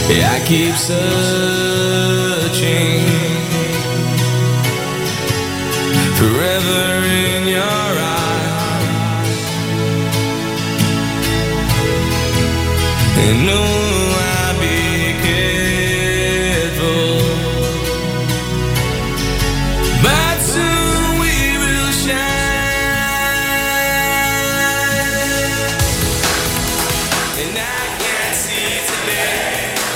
I keep searching forever in your eyes, and no, I'll be careful, but soon we will shine, and I can't see today.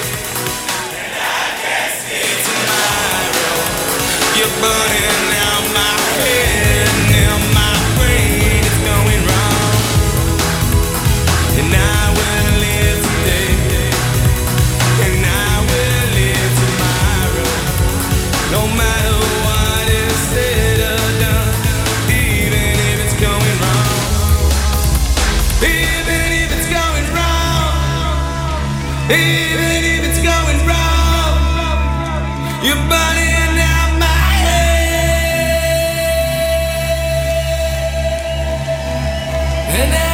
You're burning out my head, now my brain is going wrong, and I will live today, and I will live tomorrow, no matter what is said or done, even if it's going wrong, even if it's going wrong, even if it's going wrong, you're burning. And